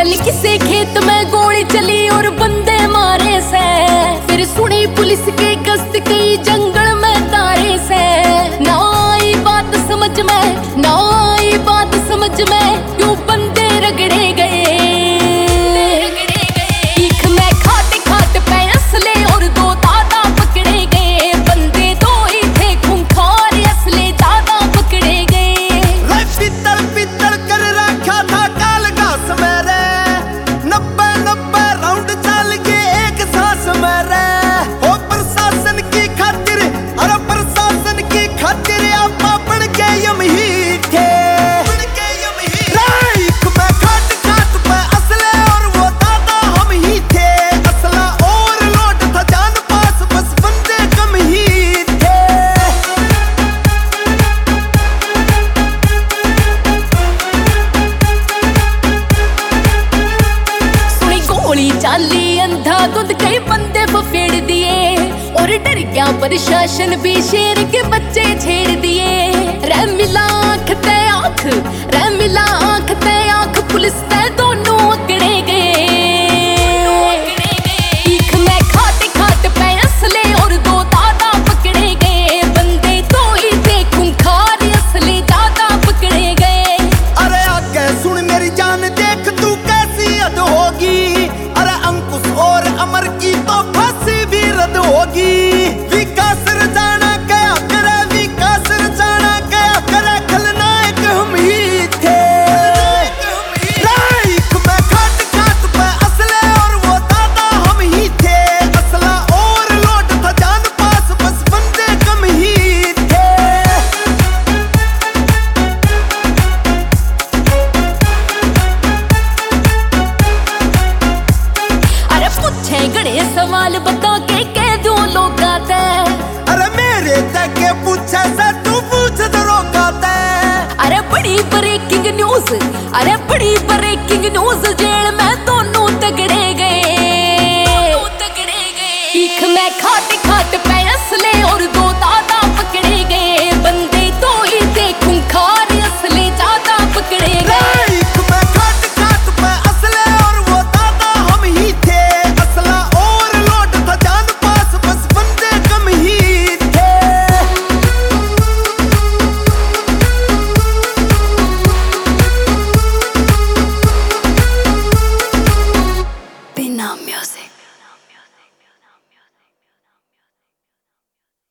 कल किसे खेत में गोली चली और बंदे मारे से, फिर सुनी पुलिस के गश्त कई जंगल में तारे से। ना आई बात समझ में, ना आई बात समझ में, क्यों बंदे रगड़े गए। ईख में खाते खाते पे असले और दो दादा पकड़े गए। बंदे दो ही थे खूंखार, असले दादा पकड़े गए। पित्तल पित्तल कर रखा था काल घास मेरे, 90 राउंड चल के एक सांस मेरे। ओ प्रशासन की खातिर, अरे प्रशासन की खातिर आप बन के यम ही थे। राइक में खाट खाट पे असले और वो दादा हम ही थे। असला और लोट था जान पास, बस बंदे कम ही थे। सुनी गोली चाली अंधाधुंध कई बंदे फेड़ दिए, और डर गया प्रशासन भी शेर के बच्चे छेड़ दिए। रे मिला आँख ते आँख, रे मिला आँख ते आँख, पुलिस ते दोनों अकड़े गए। ईख में खाते खाते पे असले और दो दादा पकड़े गए। बंदे दो ही थे खूंखार, असले दादा पकड़े गए। अरे आगे सुन मेरी जान, देख तू कैसी हद होगी। अरे अंकुश और अमर की तो फांसी भी रद्द होगी। विकास रजाना गया करे, विकास रजाना गया करे, खलनायक हम ही थे। राइक में खाट खाट पे असले और वो दादा हम ही थे। असला और लोट था जान पास, बस बंदे कम ही थे। अरे पूछे गणे सवाल बता के कह दूं लोगा ते। अरे मेरे तक पूछे से तू पूछ दरोगा ते। अरे बड़ी ब्रेकिंग न्यूज, अरे बड़ी ब्रेकिंग न्यूज जे